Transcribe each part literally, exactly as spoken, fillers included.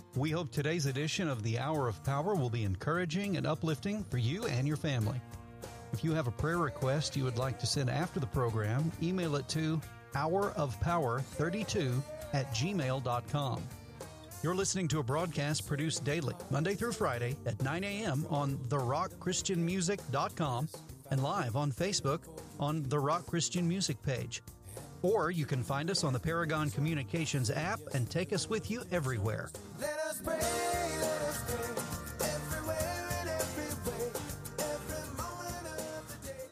We hope today's edition of the Hour of Power will be encouraging and uplifting for you and your family. If you have a prayer request you would like to send after the program, email it to hour of power thirty-two at gmail dot com. You're listening to a broadcast produced daily, Monday through Friday at nine a.m. on the rock christian music dot com and live on Facebook on the Rock Christian Music page. Or you can find us on the Paragon Communications app and take us with you everywhere. Let us pray, let us pray, everywhere and every way, every moment of the day.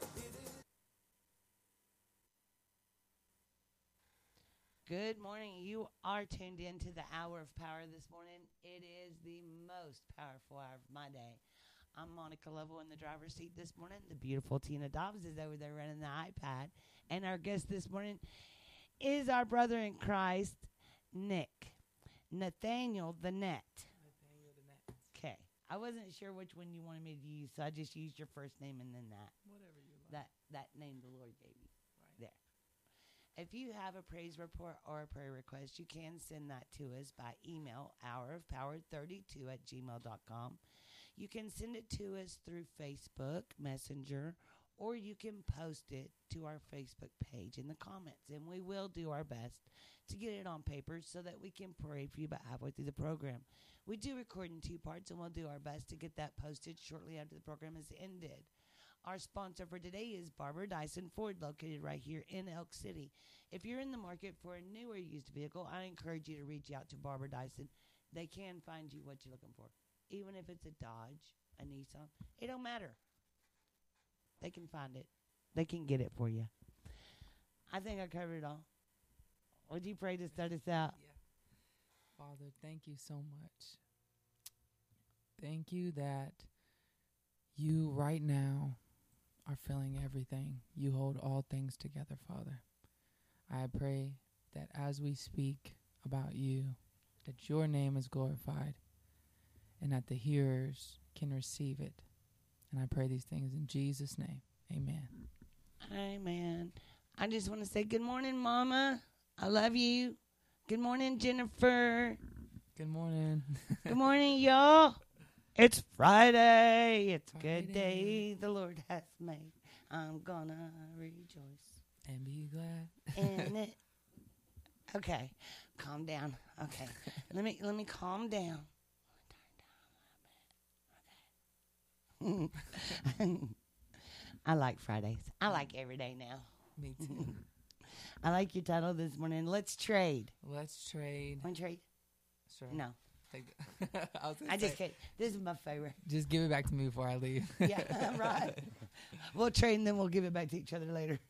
Good morning. You are tuned in to the Hour of Power this morning. It is the most powerful hour of my day. I'm Monica Lovell in the driver's seat this morning. The beautiful Tina Dobbs is over there running the iPad. And our guest this morning is our brother in Christ, Nick. Nathaniel the Net. Nathaniel the Net. Okay. I wasn't sure which one you wanted me to use, so I just used your first name and then that. Whatever you like. That, that name the Lord gave you. Right. There. If you have a praise report or a prayer request, you can send that to us by email, hour of power thirty-two at gmail dot com. You can send it to us through Facebook Messenger, or you can post it to our Facebook page in the comments, and we will do our best to get it on paper so that we can pray for you about halfway through the program. We do record in two parts, and we'll do our best to get that posted shortly after the program has ended. Our sponsor for today is Barbara Dyson Ford, located right here in Elk City. If you're in the market for a new or used vehicle, I encourage you to reach out to Barbara Dyson. They can find you what you're looking for. Even if it's a Dodge, a Nissan, it don't matter. They can find it. They can get it for you. I think I covered it all. Would you pray to start us out? Yeah. Father, thank you so much. Thank you that you right now are filling everything. You hold all things together, Father. I pray that as we speak about you, that your name is glorified and that the hearers can receive it. And I pray these things in Jesus' name. Amen. Amen. I just want to say good morning, Mama. I love you. Good morning, Jennifer. Good morning. Good morning, y'all. It's Friday. It's a Friday. good day the Lord has made. I'm gonna rejoice And be glad. in it. Okay, calm down. Okay, let me let me calm down. Turn down a little bit. Okay. I like Fridays. I like every day now. Me too. I like your title this morning. Let's trade. Let's trade. Want to trade? Sure. No. Take the I, was gonna I just say, kidding. This is my favorite. just give it back to me before I leave. Yeah, right. We'll trade and then we'll give it back to each other later.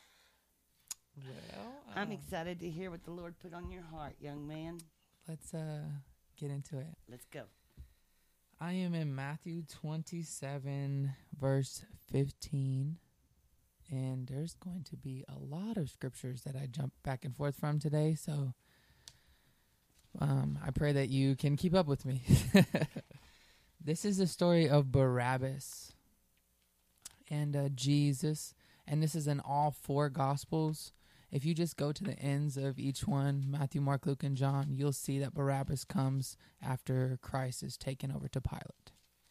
Well, I'm um, excited to hear what the Lord put on your heart, young man. let's uh get into it. Let's go. I am in Matthew twenty-seven, verse fifteen. And there's going to be a lot of scriptures that I jump back and forth from today. So um, I pray that you can keep up with me. This is the story of Barabbas and uh, Jesus. And this is in all four Gospels. If you just go to the ends of each one, Matthew, Mark, Luke, and John, you'll see that Barabbas comes after Christ is taken over to Pilate.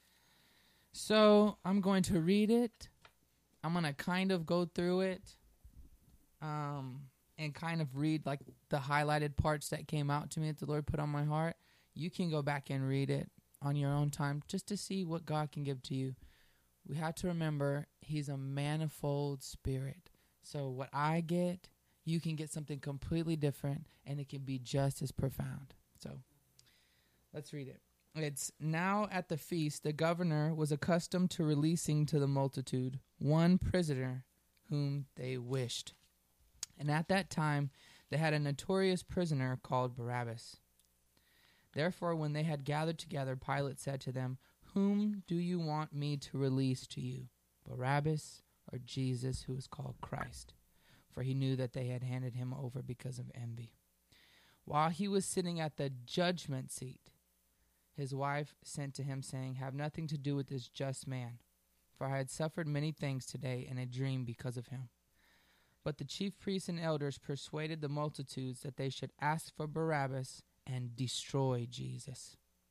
So I'm going to read it. I'm going to kind of go through it um, and kind of read like the highlighted parts that came out to me that the Lord put on my heart. You can go back and read it on your own time just to see what God can give to you. We have to remember he's a manifold spirit. So what I get, you can get something completely different, and it can be just as profound. So let's read it. It's now at the feast, the governor was accustomed to releasing to the multitude one prisoner whom they wished. And at that time, they had a notorious prisoner called Barabbas. Therefore, when they had gathered together, Pilate said to them, "Whom do you want me to release to you, Barabbas or Jesus, who is called Christ?" For he knew that they had handed him over because of envy. While he was sitting at the judgment seat, his wife sent to him, saying, "Have nothing to do with this just man, for I had suffered many things today in a dream because of him." But the chief priests and elders persuaded the multitudes that they should ask for Barabbas and destroy Jesus.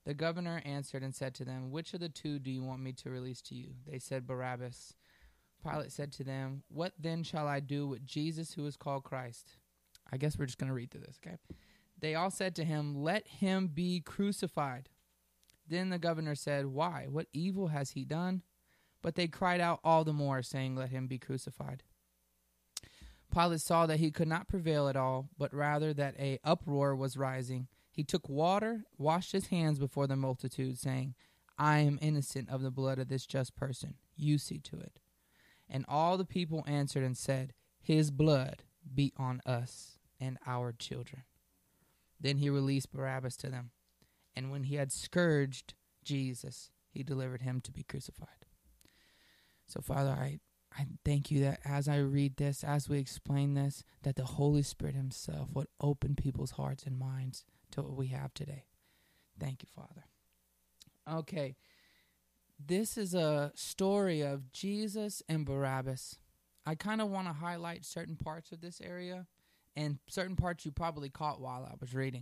The governor answered and said to them, "Which of the two do you want me to release to you?" They said, "Barabbas." Pilate said to them, "What then shall I do with Jesus who is called Christ?" I guess we're just going to read through this, okay? They all said to him, "Let him be crucified." Then the governor said, "Why? What evil has he done?" But they cried out all the more, saying, "Let him be crucified." Pilate saw that he could not prevail at all, but rather that a uproar was rising. He took water, washed his hands before the multitude, saying, "I am innocent of the blood of this just person. You see to it." And all the people answered and said, "His blood be on us and our children." Then he released Barabbas to them. And when he had scourged Jesus, he delivered him to be crucified. So, Father, I, I thank you that as I read this, as we explain this, that the Holy Spirit himself would open people's hearts and minds to what we have today. Thank you, Father. Okay, this is a story of Jesus and Barabbas. I kind of want to highlight certain parts of this area and certain parts you probably caught while I was reading.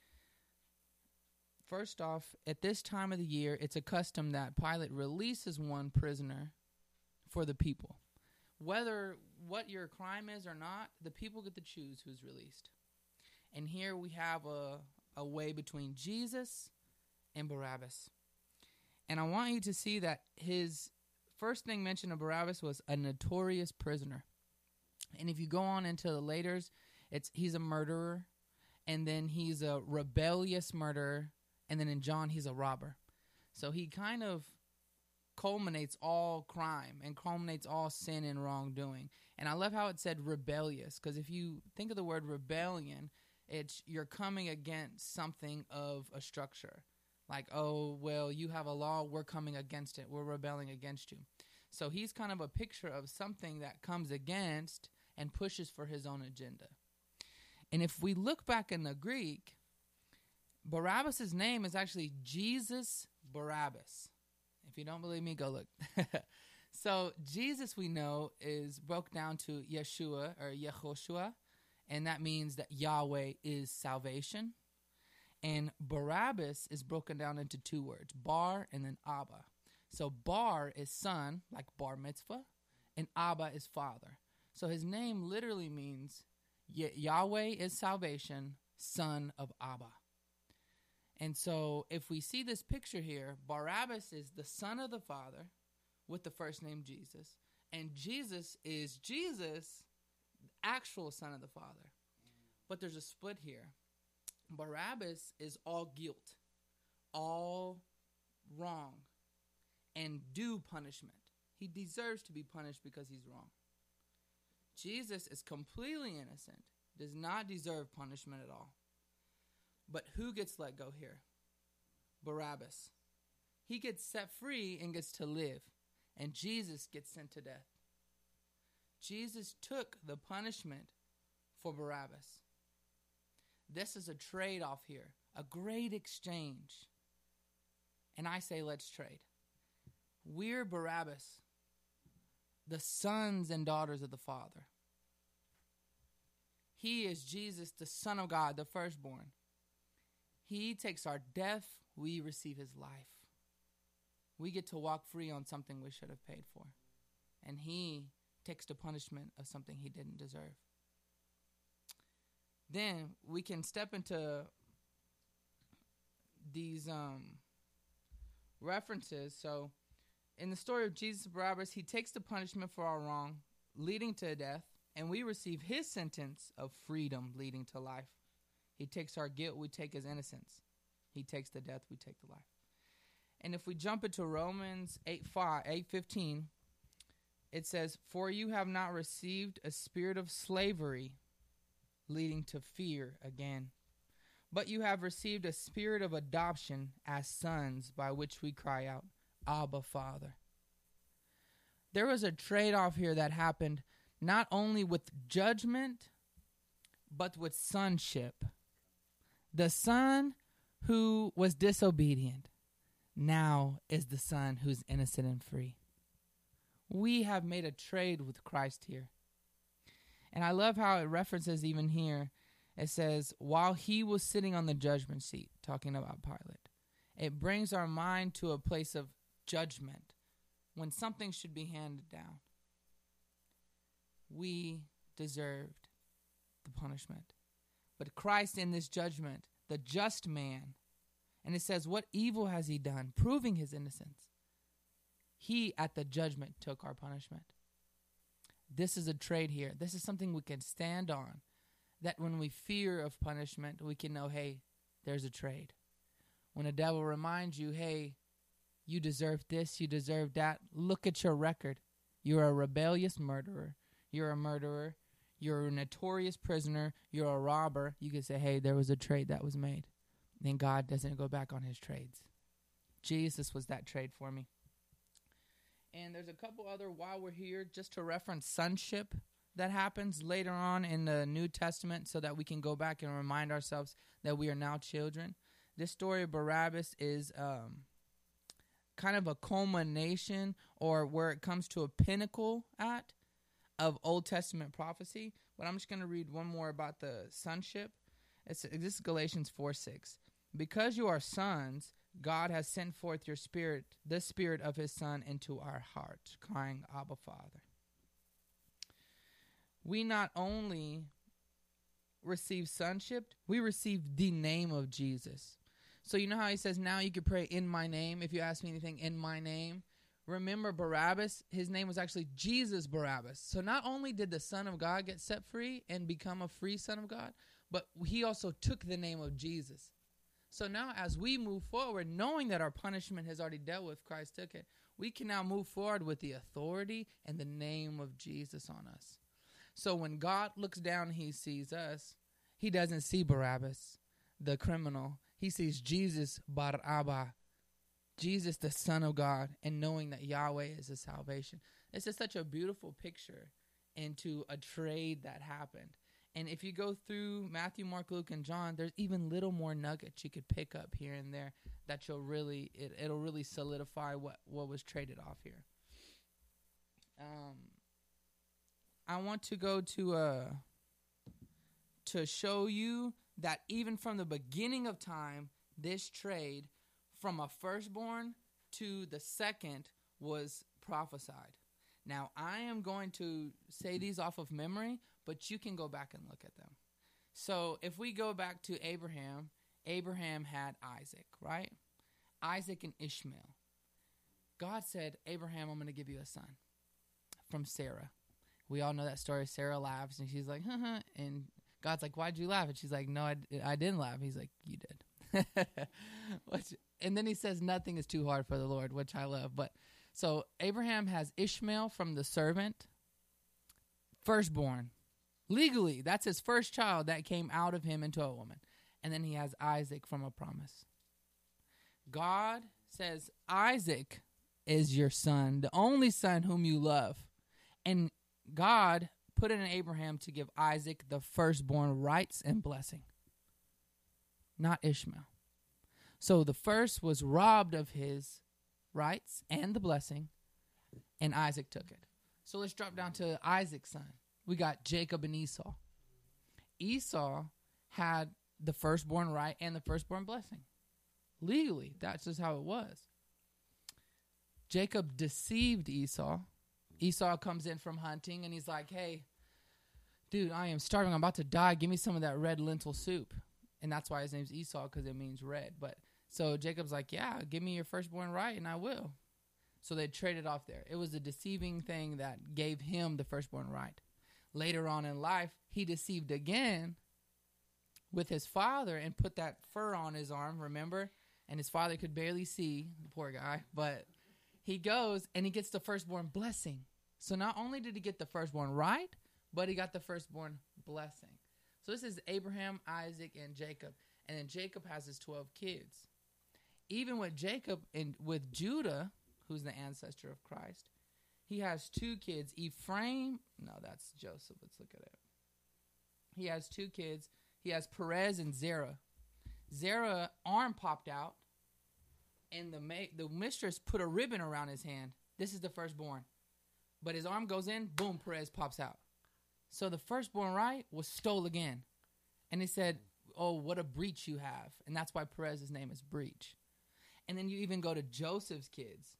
First off, at this time of the year, it's a custom that Pilate releases one prisoner for the people. Whether what your crime is or not, the people get to choose who's released. And here we have a, a way between Jesus and Barabbas. And I want you to see that his first thing mentioned of Barabbas was a notorious prisoner. And if you go on into the laters, it's he's a murderer, and then he's a rebellious murderer, and then in John, he's a robber. So he kind of culminates all crime and culminates all sin and wrongdoing. And I love how it said rebellious, because if you think of the word rebellion, it's you're coming against something of a structure. Like, oh, well, you have a law, we're coming against it. We're rebelling against you. So he's kind of a picture of something that comes against and pushes for his own agenda. And if we look back in the Greek, Barabbas' name is actually Jesus Barabbas. If you don't believe me, go look. So Jesus, we know, is broke down to Yeshua or Yehoshua, and that means that Yahweh is salvation. And Barabbas is broken down into two words, Bar and then Abba. So Bar is son, like Bar Mitzvah, and Abba is father. So his name literally means Yahweh is salvation, son of Abba. And so if we see this picture here, Barabbas is the son of the Father with the first name Jesus. And Jesus is Jesus, actual son of the Father. But there's a split here. Barabbas is all guilt, all wrong, and due punishment. He deserves to be punished because he's wrong. Jesus is completely innocent, does not deserve punishment at all. But who gets let go here? Barabbas. He gets set free and gets to live, and Jesus gets sent to death. Jesus took the punishment for Barabbas. This is a trade-off here, a great exchange. And I say, let's trade. We're Barabbas, the sons and daughters of the Father. He is Jesus, the Son of God, the firstborn. He takes our death, we receive his life. We get to walk free on something we should have paid for. And he takes the punishment of something he didn't deserve. Then we can step into these um, references. So in the story of Jesus Barabbas, he takes the punishment for our wrong, leading to death, and we receive his sentence of freedom, leading to life. He takes our guilt, we take his innocence. He takes the death, we take the life. And if we jump into Romans eight fifteen, it says, "For you have not received a spirit of slavery, leading to fear again, but you have received a spirit of adoption as sons, by which we cry out, Abba, Father." There was a trade-off here that happened not only with judgment, but with sonship. The son who was disobedient now is the son who's innocent and free. We have made a trade with Christ here. And I love how it references even here. It says, while he was sitting on the judgment seat, talking about Pilate, It brings our mind to a place of judgment when something should be handed down. We deserved the punishment. But Christ in this judgment, the just man, and it says, what evil has he done? Proving his innocence. He at the judgment took our punishment. This is a trade here. This is something we can stand on. That when we fear of punishment, we can know, hey, there's a trade. When the devil reminds you, hey, you deserve this, you deserve that, look at your record. You're a rebellious murderer. You're a murderer. You're a notorious prisoner. You're a robber. You can say, hey, there was a trade that was made. Then God doesn't go back on his trades. Jesus was that trade for me. And there's a couple other, while we're here, just to reference sonship that happens later on in the New Testament so that we can go back and remind ourselves that we are now children. This story of Barabbas is um, kind of a culmination, or where it comes to a pinnacle at, of Old Testament prophecy. But I'm just going to read one more about the sonship. It's, this is Galatians four six. Because you are sons, God has sent forth your spirit, the spirit of his Son, into our hearts, crying, Abba, Father. We not only receive sonship, we receive the name of Jesus. So you know how he says, now you can pray in my name. If you ask me anything in my name. Remember Barabbas, his name was actually Jesus Barabbas. So not only did the Son of God get set free and become a free Son of God, but he also took the name of Jesus. So now as we move forward, knowing that our punishment has already dealt with, Christ took it, we can now move forward with the authority and the name of Jesus on us. So when God looks down and he sees us, he doesn't see Barabbas, the criminal. He sees Jesus Bar Abba, Jesus, the Son of God, and knowing that Yahweh is his salvation. It's just such a beautiful picture into a trade that happened. And if you go through Matthew, Mark, Luke, and John, there's even little more nuggets you could pick up here and there that you'll really, it, it'll really solidify what, what was traded off here. Um, I want to go to uh to show you that even from the beginning of time, this trade from a firstborn to the second was prophesied. Now, I am going to say these off of memory, but you can go back and look at them. So if we go back to Abraham, Abraham had Isaac, right? Isaac and Ishmael. God said, Abraham, I'm going to give you a son from Sarah. We all know that story. Sarah laughs, and she's like, huh, and God's like, why'd you laugh? And she's like, no, I, I didn't laugh. He's like, you did. which, and then he says, nothing is too hard for the Lord, which I love. But so Abraham has Ishmael from the servant, firstborn. Legally, that's his first child that came out of him into a woman. And then he has Isaac from a promise. God says, Isaac is your son, the only son whom you love. And God put it in Abraham to give Isaac the firstborn rights and blessing, not Ishmael. So the first was robbed of his rights and the blessing, and Isaac took it. So let's drop down to Isaac's son. We got Jacob and Esau. Esau had the firstborn right and the firstborn blessing. Legally, that's just how it was. Jacob deceived Esau. Esau comes in from hunting, and he's like, hey, dude, I am starving. I'm about to die. Give me some of that red lentil soup. And that's why his name's Esau, because it means red. But so Jacob's like, yeah, give me your firstborn right, and I will. So they traded off there. It was a deceiving thing that gave him the firstborn right. Later on in life, he deceived again with his father and put that fur on his arm, remember? And his father could barely see, the poor guy, but he goes and he gets the firstborn blessing. So not only did he get the firstborn right, but he got the firstborn blessing. So this is Abraham, Isaac, and Jacob. And then Jacob has his twelve kids. Even with Jacob and with Judah, who's the ancestor of Christ, he has two kids. Ephraim, no, that's Joseph. Let's look at it. He has two kids. He has Perez and Zerah. Zerah arm popped out, and the ma- the mistress put a ribbon around his hand. This is the firstborn. But his arm goes in, boom, Perez pops out. So the firstborn right was stole again. And he said, oh, what a breach you have. And that's why Perez's name is Breach. And then you even go to Joseph's kids.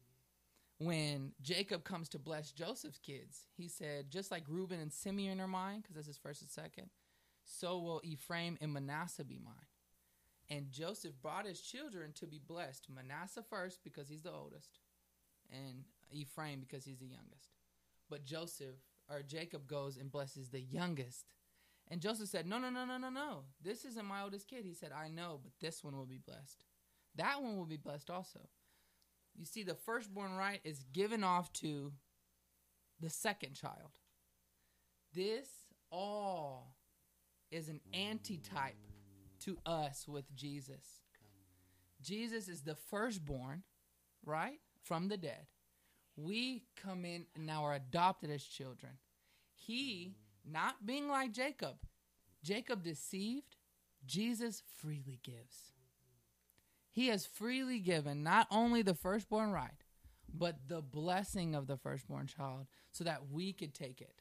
When Jacob comes to bless Joseph's kids, he said, just like Reuben and Simeon are mine, because that's his first and second, so will Ephraim and Manasseh be mine. And Joseph brought his children to be blessed. Manasseh first because he's the oldest, and Ephraim because he's the youngest. But Joseph, or Jacob, goes and blesses the youngest. And Joseph said, no, no, no, no, no, no. This isn't my oldest kid. He said, I know, but this one will be blessed. That one will be blessed also. You see, the firstborn right is given off to the second child. This all is an antitype to us with Jesus. Jesus is the firstborn, right, from the dead. We come in and now are adopted as children. He, not being like Jacob, Jacob deceived, Jesus freely gives. He has freely given not only the firstborn right, but the blessing of the firstborn child so that we could take it.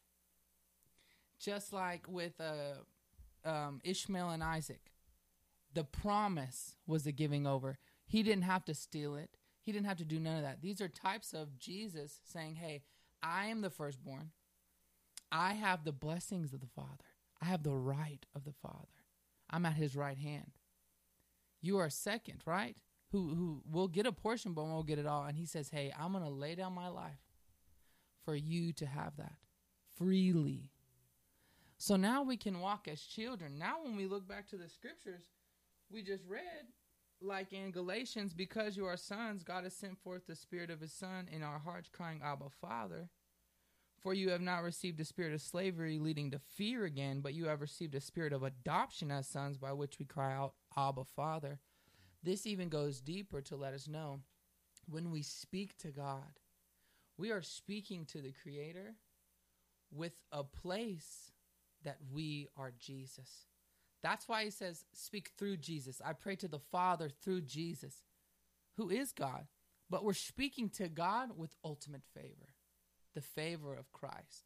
Just like with uh, um, Ishmael and Isaac, the promise was the giving over. He didn't have to steal it. He didn't have to do none of that. These are types of Jesus saying, hey, I am the firstborn. I have the blessings of the Father. I have the right of the Father. I'm at his right hand. You are second, right? Who who will get a portion but won't get it all. And he says, hey, I'm going to lay down my life for you to have that freely. So now we can walk as children. Now when we look back to the scriptures, we just read, like in Galatians, because you are sons, God has sent forth the Spirit of his Son in our hearts, crying, Abba, Father. For you have not received a spirit of slavery leading to fear again, but you have received a spirit of adoption as sons, by which we cry out, Abba, Father. This even goes deeper to let us know when we speak to God, we are speaking to the Creator with a place that we are Jesus. That's why he says, speak through Jesus. I pray to the Father through Jesus, who is God. But we're speaking to God with ultimate favor. The favor of Christ,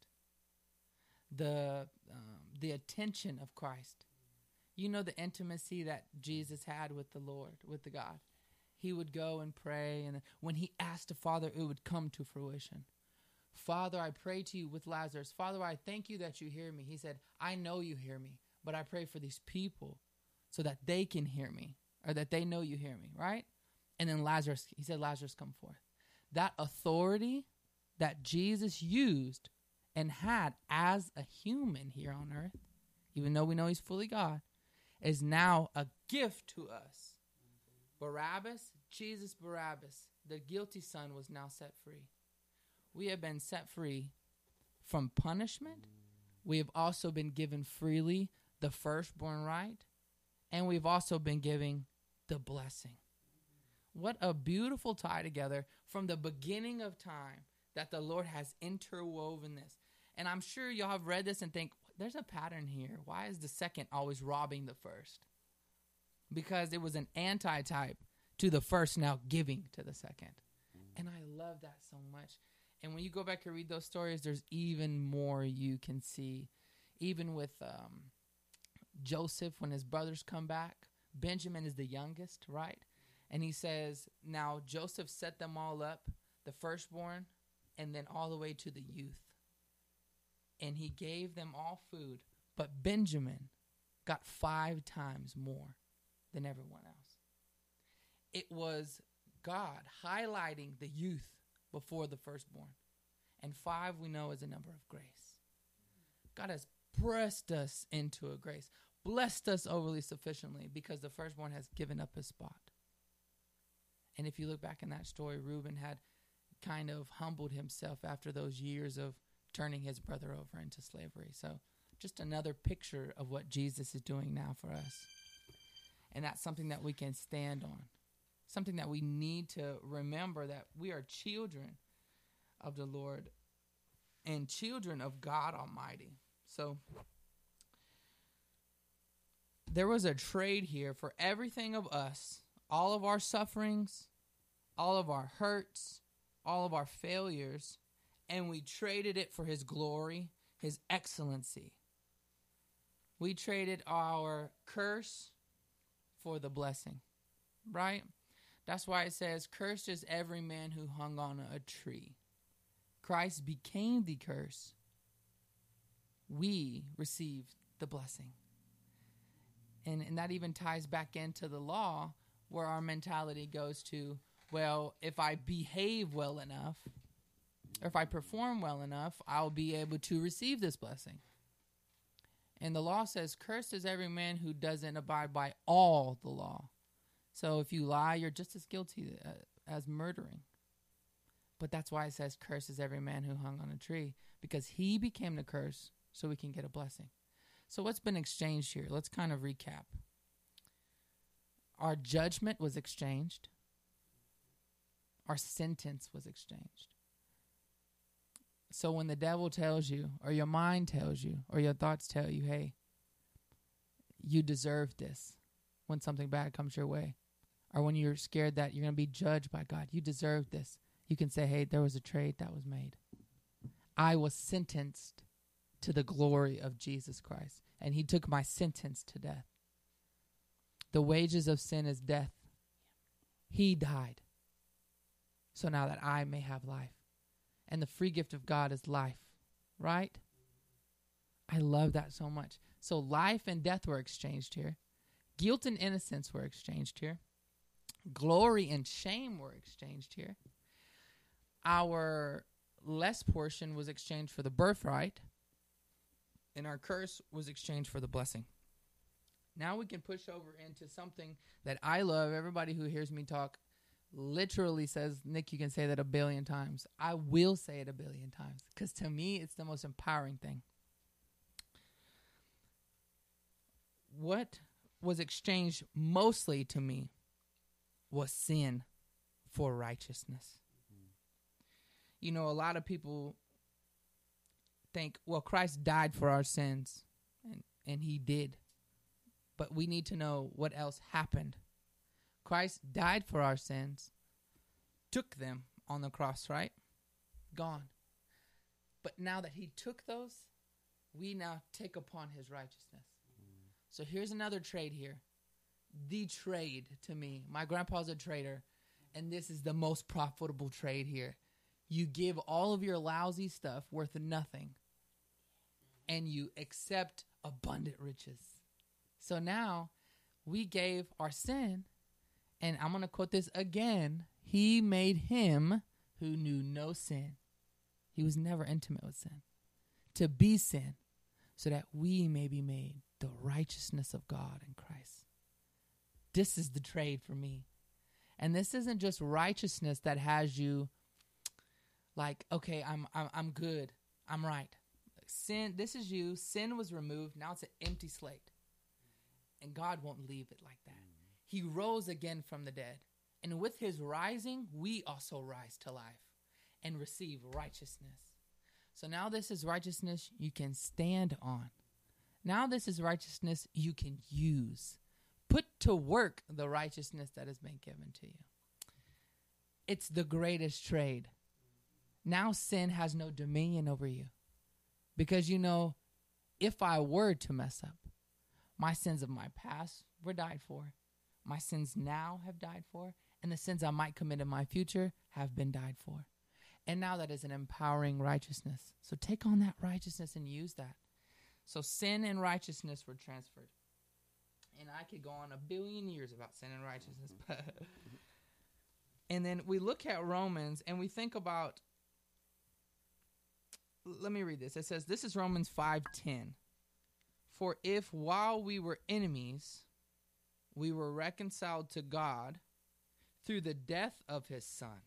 the um, the attention of Christ. You know the intimacy that Jesus had with the Lord, with the God. He would go and pray, and when he asked the Father, it would come to fruition. Father, I pray to you with Lazarus. Father, I thank you that you hear me. He said, I know you hear me, but I pray for these people so that they can hear me, or that they know you hear me, right? And then Lazarus, he said, Lazarus, come forth. That authority that Jesus used and had as a human here on earth, even though we know he's fully God, is now a gift to us. Barabbas, Jesus Barabbas, the guilty son, was now set free. We have been set free from punishment. We have also been given freely the firstborn right, and we've also been given the blessing. What a beautiful tie together from the beginning of time, that the Lord has interwoven this. And I'm sure y'all have read this and think, there's a pattern here. Why is the second always robbing the first? Because it was an anti-type to the first now giving to the second. And I love that so much. And when you go back and read those stories, there's even more you can see. Even with um, Joseph, when his brothers come back, Benjamin is the youngest, right? And he says, now Joseph set them all up, the firstborn, and then all the way to the youth. And he gave them all food. But Benjamin got five times more than everyone else. It was God highlighting the youth before the firstborn. And five we know is a number of grace. God has pressed us into a grace, blessed us overly sufficiently, because the firstborn has given up his spot. And if you look back in that story, Reuben had kind of humbled himself after those years of turning his brother over into slavery. So just another picture of what Jesus is doing now for us. And that's something that we can stand on. Something that we need to remember, that we are children of the Lord and children of God Almighty. So there was a trade here for everything of us, all of our sufferings, all of our hurts, all of our failures, and we traded it for his glory, his excellency. We traded our curse for the blessing, right? That's why it says, cursed is every man who hung on a tree. Christ became the curse. We received the blessing. And, and that even ties back into the law, where our mentality goes to, well, if I behave well enough, or if I perform well enough, I'll be able to receive this blessing. And the law says, cursed is every man who doesn't abide by all the law. So if you lie, you're just as guilty uh, as murdering. But that's why it says, cursed is every man who hung on a tree, because he became the curse so we can get a blessing. So what's been exchanged here? Let's kind of recap. Our judgment was exchanged. Our sentence was exchanged. So when the devil tells you, or your mind tells you, or your thoughts tell you, hey, you deserve this when something bad comes your way, or when you're scared that you're going to be judged by God, you deserve this. You can say, hey, there was a trade that was made. I was sentenced to the glory of Jesus Christ, and he took my sentence to death. The wages of sin is death. He died so now that I may have life. And the free gift of God is life, right? I love that so much. So life and death were exchanged here. Guilt and innocence were exchanged here. Glory and shame were exchanged here. Our less portion was exchanged for the birthright, and our curse was exchanged for the blessing. Now we can push over into something that I love. Everybody who hears me talk literally says, Nick, you can say that a billion times. I will say it a billion times, because to me, it's the most empowering thing. What was exchanged mostly to me was sin for righteousness. Mm-hmm. You know, a lot of people think, well, Christ died for our sins, and, and he did. But we need to know what else happened. Christ died for our sins, took them on the cross, right? Gone. But now that he took those, we now take upon his righteousness. Mm. So here's another trade here. The trade to me. My grandpa's a trader, and this is the most profitable trade here. You give all of your lousy stuff worth nothing, and you accept abundant riches. So now we gave our sin, and I'm going to quote this again. He made him who knew no sin. He was never intimate with sin, to be sin, so that we may be made the righteousness of God in Christ. This is the trade for me. And this isn't just righteousness that has you like, okay, I'm I'm, I'm good. I'm right. Sin, this is you. Sin was removed. Now it's an empty slate. And God won't leave it like that. He rose again from the dead. And with his rising, we also rise to life and receive righteousness. So now this is righteousness you can stand on. Now this is righteousness you can use. Put to work the righteousness that has been given to you. It's the greatest trade. Now sin has no dominion over you. Because you know, if I were to mess up, my sins of my past were died for. My sins now have died for. And the sins I might commit in my future have been died for. And now that is an empowering righteousness. So take on that righteousness and use that. So sin and righteousness were transferred. And I could go on a billion years about sin and righteousness. And then we look at Romans and we think about, let me read this. It says, this is Romans five ten. For if while we were enemies, we were reconciled to God through the death of his son,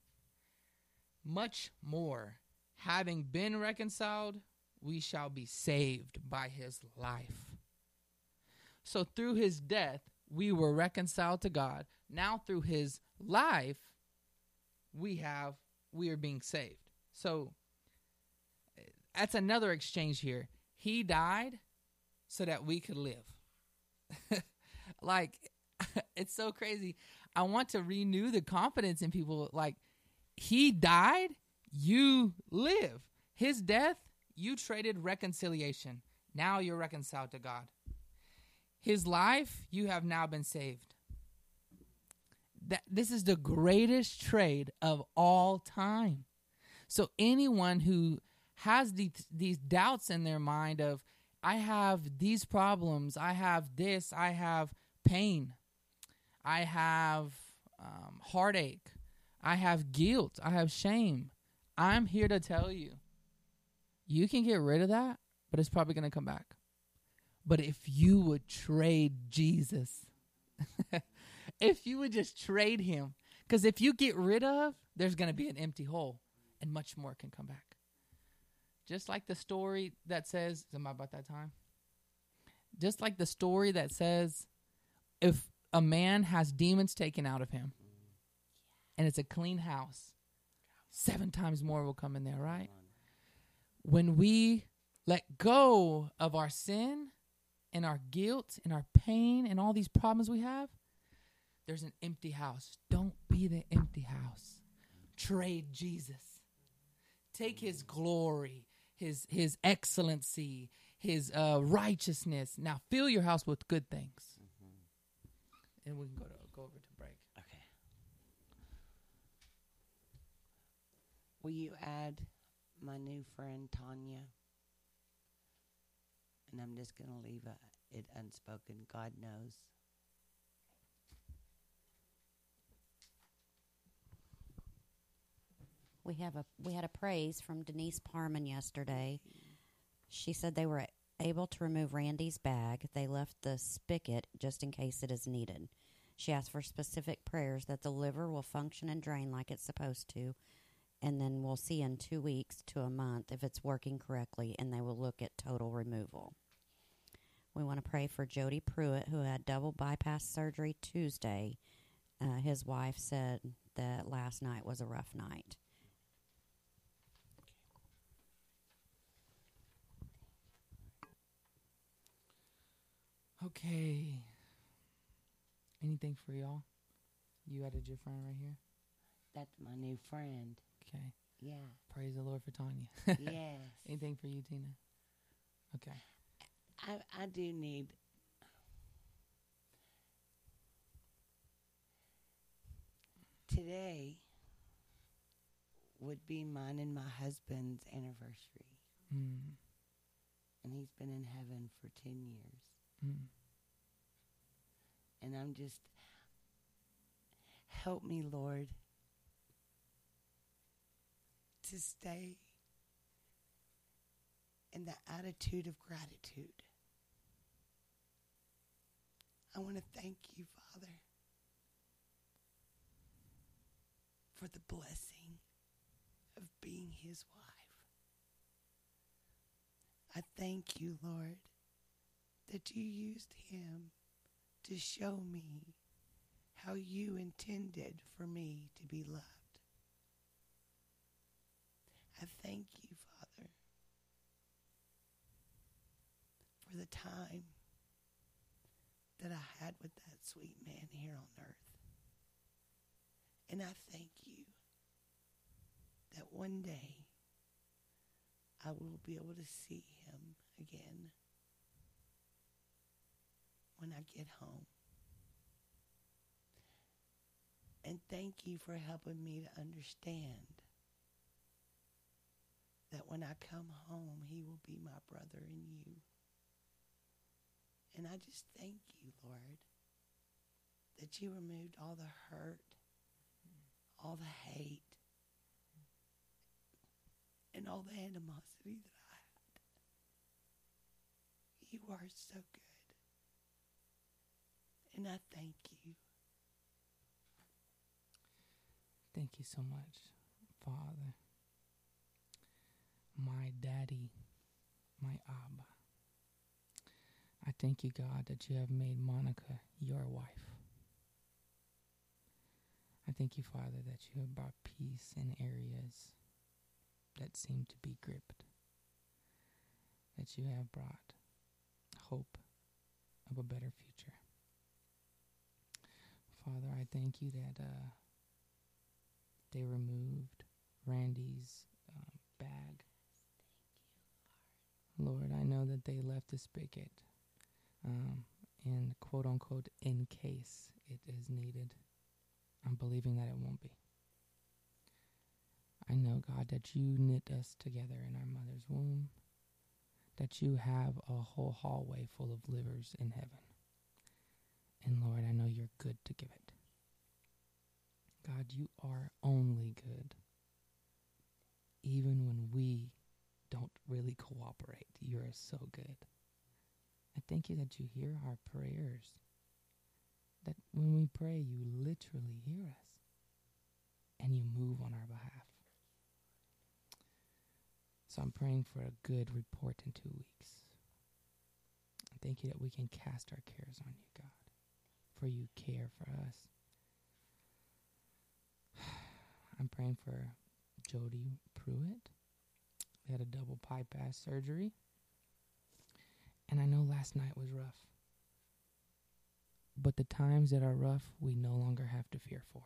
much more, having been reconciled, we shall be saved by his life. So through his death, we were reconciled to God. Now through his life, we have, we are being saved. So that's another exchange here. He died so that we could live. Like, it's so crazy. I want to renew the confidence in people. Like, he died, you live. His death, you traded reconciliation. Now you're reconciled to God. His life, you have now been saved. that this is the greatest trade of all time. So anyone who has these, these doubts in their mind of, I have these problems, I have this, I have pain, I have um, heartache, I have guilt, I have shame. I'm here to tell you, you can get rid of that, but it's probably going to come back. But if you would trade Jesus, if you would just trade him, because if you get rid of, there's going to be an empty hole, and much more can come back. Just like the story that says, am I about that time? Just like the story that says, if a man has demons taken out of him, and it's a clean house, seven times more will come in there, right? When we let go of our sin and our guilt and our pain and all these problems we have, there's an empty house. Don't be the empty house. Trade Jesus. Take his glory, his his excellency, his uh, righteousness. Now fill your house with good things. Mm-hmm. And we can go to go over to break. Okay. Will you add my new friend Tanya? And I'm just going to leave a, it unspoken. God knows. We have a we had a praise from Denise Parman yesterday. She said they were able to remove Randy's bag. They left the spigot just in case it is needed. She asked for specific prayers that the liver will function and drain like it's supposed to, and then we'll see in two weeks to a month if it's working correctly, and they will look at total removal. We want to pray for Jody Pruitt, who had double bypass surgery Tuesday. Uh, his wife said that last night was a rough night. Okay. Anything for y'all? You added your friend right here? That's my new friend. Okay. Yeah. Praise the Lord for Tanya. Yes. Anything for you, Tina? Okay. I, I do need today would be mine and my husband's anniversary. Mm. And he's been in heaven for ten years. Mm. And I'm just, help me, Lord, to stay in the attitude of gratitude. I want to thank you, Father, for the blessing of being his wife. I thank you, Lord, that you used him to show me how you intended for me to be loved. I thank you, Father, for the time that I had with that sweet man here on earth. And I thank you that one day I will be able to see him again when I get home. And thank you for helping me to understand that when I come home, he will be my brother in you. And I just thank you, Lord, that you removed all the hurt, all the hate, and all the animosity that I had. You are so good. And I thank you. Thank you so much, Father. My daddy, my Abba. I thank you, God, that you have made Monica your wife. I thank you, Father, that you have brought peace in areas that seem to be gripped. That you have brought hope of a better future. Father, I thank you that uh, they removed Randy's um, bag. Lord, I know that they left the spigot um, in quote-unquote in case it is needed. I'm believing that it won't be. I know, God, that you knit us together in our mother's womb, that you have a whole hallway full of livers in heaven. And Lord, I know you're good to give it. God, you are only good. Even when we don't really cooperate, you are so good. I thank you that you hear our prayers, that when we pray, you literally hear us, and you move on our behalf. So I'm praying for a good report in two weeks. I thank you that we can cast our cares on you, God, for you care for us. I'm praying for Jody Pruitt. We had a double bypass surgery, and I know last night was rough. But the times that are rough, we no longer have to fear for.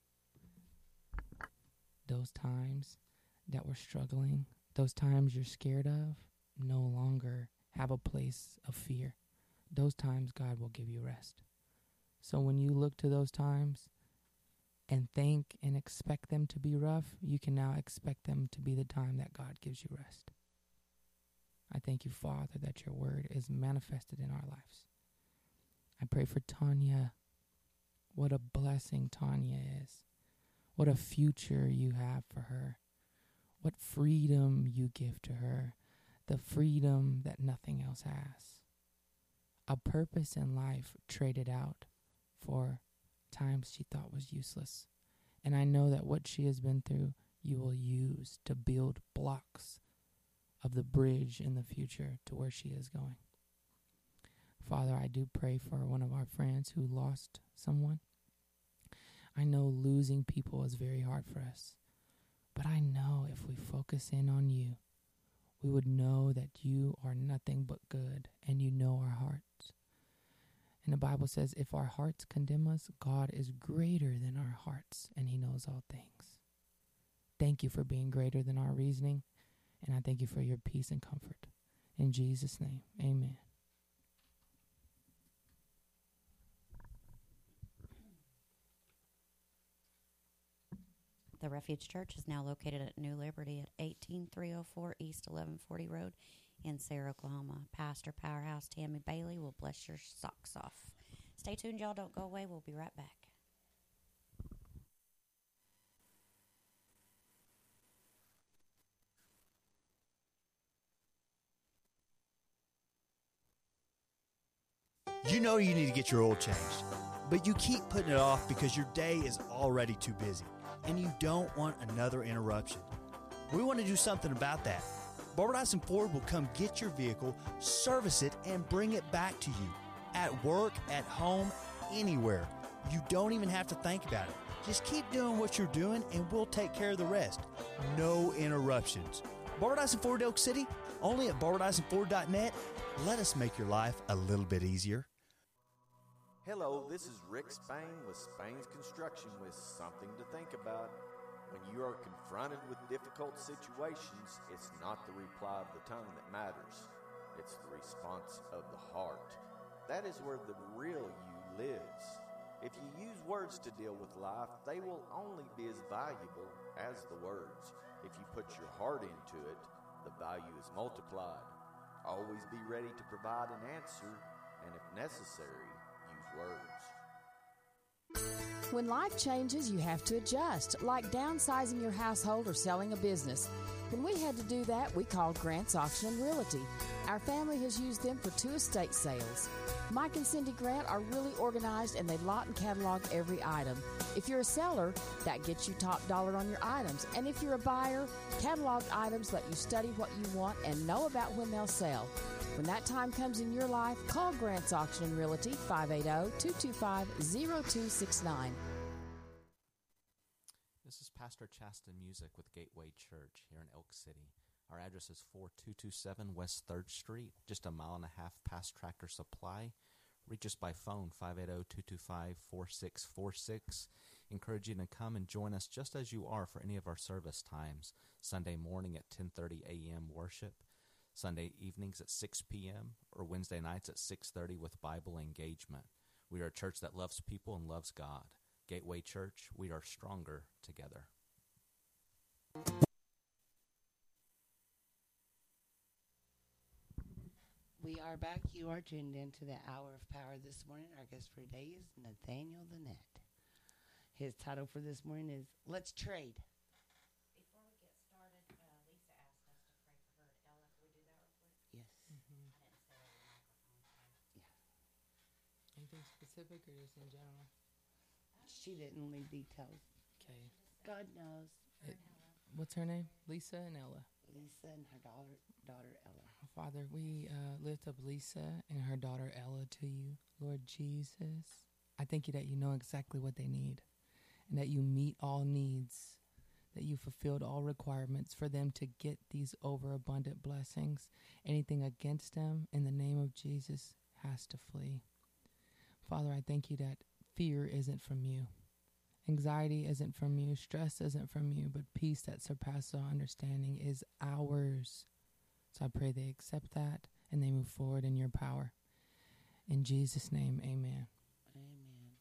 Those times that we're struggling, those times you're scared of, no longer have a place of fear. Those times God will give you rest. So when you look to those times and think and expect them to be rough, you can now expect them to be the time that God gives you rest. I thank you, Father, that your word is manifested in our lives. I pray for Tanya. What a blessing Tanya is. What a future you have for her. What freedom you give to her. The freedom that nothing else has. A purpose in life traded out for times she thought was useless. And I know that what she has been through, you will use to build blocks of the bridge in the future to where she is going. Father, I do pray for one of our friends who lost someone. I know losing people is very hard for us, but I know if we focus in on you, we would know that you are nothing but good and you know our hearts. And the Bible says if our hearts condemn us, God is greater than our hearts and he knows all things. Thank you for being greater than our reasoning, and I thank you for your peace and comfort. In Jesus' name, amen. The Refuge Church is now located at New Liberty at eighteen three oh four East eleven forty Road in Sarah, Oklahoma. Pastor Powerhouse Tammy Bailey will bless your socks off. Stay tuned, y'all. Don't go away. We'll be right back. You know you need to get your oil changed, but you keep putting it off because your day is already too busy, and you don't want another interruption. We want to do something about that. Barbara Dyson Ford will come get your vehicle, service it, and bring it back to you. At work, at home, anywhere. You don't even have to think about it. Just keep doing what you're doing, and we'll take care of the rest. No interruptions. Barbara Dyson Ford Elk City, only at barbara dyson ford dot net. Let us make your life a little bit easier. Hello, this is Rick Spain with Spain's Construction with something to think about. When you are confronted with difficult situations, it's not the reply of the tongue that matters. It's the response of the heart. That is where the real you lives. If you use words to deal with life, they will only be as valuable as the words. If you put your heart into it, the value is multiplied. Always be ready to provide an answer, and if necessary, use words. When life changes, you have to adjust, like downsizing your household or selling a business. When we had to do that, we called Grant's Auction and Realty. Our family has used them for two estate sales. Mike and Cindy Grant are really organized, and they lot and catalog every item. If you're a seller, that gets you top dollar on your items. And if you're a buyer, cataloged items let you study what you want and know about when they'll sell. When that time comes in your life, call Grant's Auction and Realty, five eight zero, two two five, zero two six nine. This is Pastor Chasten Music with Gateway Church here in Elk City. Our address is four two two seven West third Street, just a mile and a half past Tractor Supply. Reach us by phone, five eight zero, two two five, four six four six. Encourage you to come and join us just as you are for any of our service times. Sunday morning at ten thirty a.m. worship, Sunday evenings at six p.m., or Wednesday nights at six thirty with Bible engagement. We are a church that loves people and loves God. Gateway Church, we are stronger together. We are back. You are tuned into the Hour of Power this morning. Our guest for today is Nathaniel the Net. His title for this morning is Let's Trade. Before we get started, uh, Lisa asked us to pray for her at Ella. Can we do that real quick? Yes. Mm-hmm. I didn't say it on the microphone today. Yeah. Anything specific or just in general? She didn't leave details. Okay. God knows. It, what's her name? Lisa and Ella. Lisa and her daughter, daughter Ella. Father, we uh, lift up Lisa and her daughter Ella to you. Lord Jesus, I thank you that you know exactly what they need and that you meet all needs, that you fulfilled all requirements for them to get these overabundant blessings. Anything against them, in the name of Jesus, has to flee. Father, I thank you that fear isn't from you. Anxiety isn't from you. Stress isn't from you. But peace that surpasses all understanding is ours. So I pray they accept that and they move forward in your power. In Jesus' name, amen. Amen.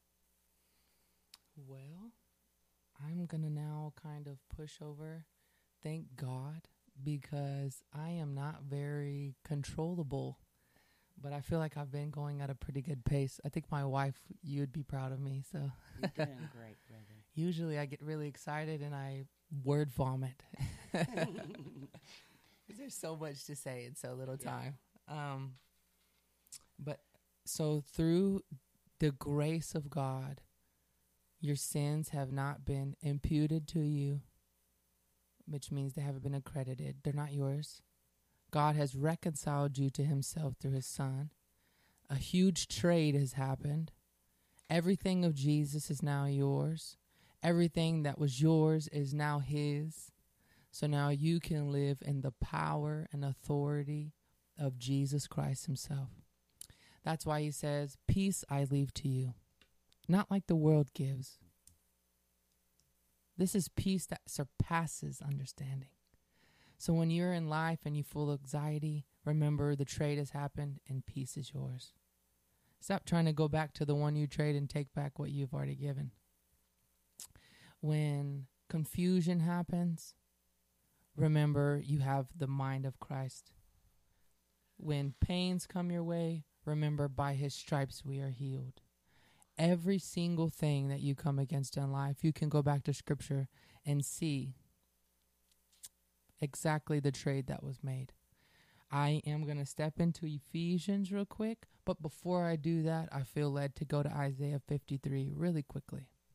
Well, I'm going to now kind of push over. Thank God, because I am not very controllable. But I feel like I've been going at a pretty good pace. I think my wife, you'd be proud of me. So You're doing great, brother. usually I get really excited and I word vomit. There's so much to say in so little Yeah. time. Um, but so through the grace of God, your sins have not been imputed to you, which means they haven't been accredited. They're not yours. God has reconciled you to himself through his son. A huge trade has happened. Everything of Jesus is now yours. Everything that was yours is now his. So now you can live in the power and authority of Jesus Christ himself. That's why he says, peace I leave to you, not like the world gives. This is peace that surpasses understanding. So when you're in life and you full of anxiety, remember the trade has happened and peace is yours. Stop trying to go back to the one you trade and take back what you've already given. When confusion happens, remember you have the mind of Christ. When pains come your way, remember by his stripes we are healed. Every single thing that you come against in life, you can go back to Scripture and see exactly the trade that was made. I am going to step into Ephesians real quick, but before I do that, I feel led to go to Isaiah fifty-three really quickly.